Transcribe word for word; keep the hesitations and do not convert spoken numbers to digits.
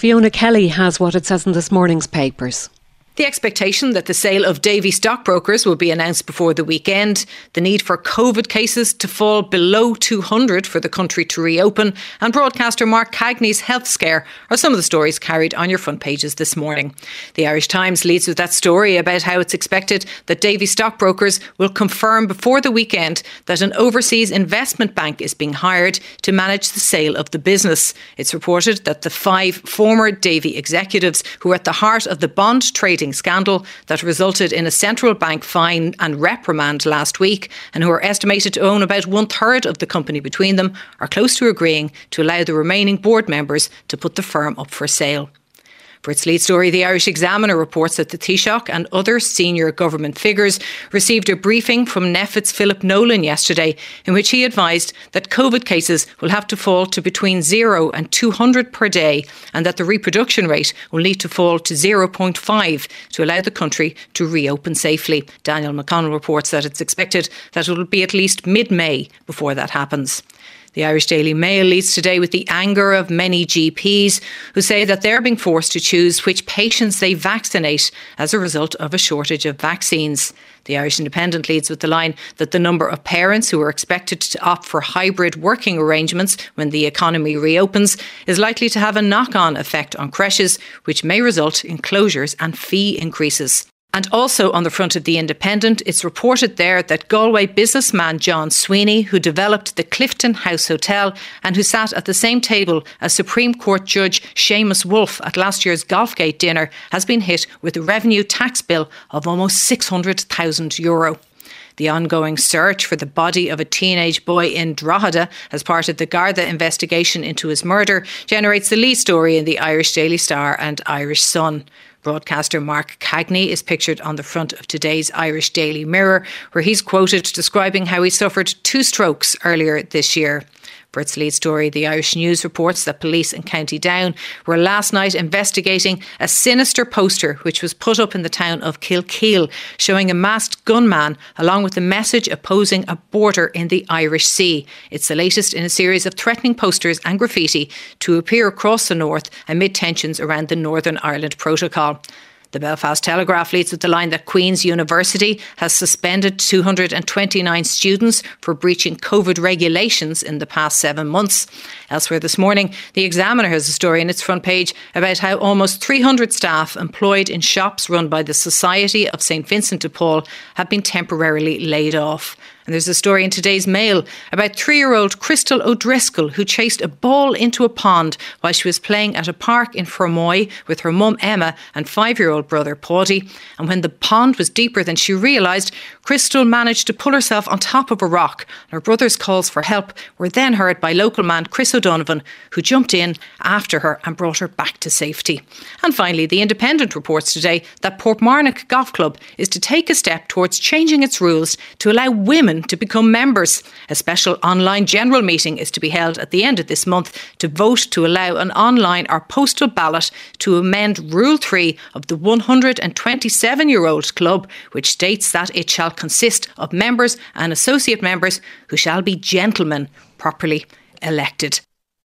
Fiona Kelly has what it says in this morning's papers. The expectation that the sale of Davy stockbrokers will be announced before the weekend, the need for COVID cases to fall below two hundred for the country to reopen, and broadcaster Mark Cagney's health scare are some of the stories carried on your front pages this morning. The Irish Times leads with that story about how it's expected that Davy stockbrokers will confirm before the weekend that an overseas investment bank is being hired to manage the sale of the business. It's reported that the five former Davy executives who were at the heart of the bond trading scandal that resulted in a central bank fine and reprimand last week, and who are estimated to own about one third of the company between them, are close to agreeing to allow the remaining board members to put the firm up for sale. For its lead story, the Irish Examiner reports that the Taoiseach and other senior government figures received a briefing from Neffet's Philip Nolan yesterday, in which he advised that COVID cases will have to fall to between zero and two hundred per day, and that the reproduction rate will need to fall to zero point five to allow the country to reopen safely. Daniel McConnell reports that it's expected that it will be at least mid-May before that happens. The Irish Daily Mail leads today with the anger of many G Ps who say that they're being forced to choose which patients they vaccinate as a result of a shortage of vaccines. The Irish Independent leads with the line that the number of parents who are expected to opt for hybrid working arrangements when the economy reopens is likely to have a knock-on effect on creches, which may result in closures and fee increases. And also on the front of the Independent, it's reported there that Galway businessman John Sweeney, who developed the Clifton House Hotel and who sat at the same table as Supreme Court Judge Seamus Wolfe at last year's Golfgate dinner, has been hit with a revenue tax bill of almost six hundred thousand euro. The ongoing search for the body of a teenage boy in Drogheda as part of the Garda investigation into his murder generates the lead story in the Irish Daily Star and Irish Sun. Broadcaster Mark Cagney is pictured on the front of today's Irish Daily Mirror, where he's quoted describing how he suffered two strokes earlier this year. For its lead story, the Irish News reports that police in County Down were last night investigating a sinister poster which was put up in the town of Kilkeel, showing a masked gunman along with a message opposing a border in the Irish Sea. It's the latest in a series of threatening posters and graffiti to appear across the north amid tensions around the Northern Ireland Protocol. The Belfast Telegraph leads with the line that Queen's University has suspended two hundred twenty-nine students for breaching COVID regulations in the past seven months. Elsewhere this morning, the Examiner has a story in its front page about how almost three hundred staff employed in shops run by the Society of Saint Vincent de Paul have been temporarily laid off. And there's a story in today's Mail about three-year-old Crystal O'Driscoll, who chased a ball into a pond while she was playing at a park in Fermoy with her mum Emma and five-year-old brother Paddy. And when the pond was deeper than she realised, Crystal managed to pull herself on top of a rock. Her brother's calls for help were then heard by local man Chris O'Donovan, who jumped in after her and brought her back to safety. And finally, the Independent reports today that Portmarnock Golf Club is to take a step towards changing its rules to allow women to become members. A special online general meeting is to be held at the end of this month to vote to allow an online or postal ballot to amend Rule three of the one hundred twenty-seven-year-old club, which states that it shall consist of members and associate members who shall be gentlemen properly elected.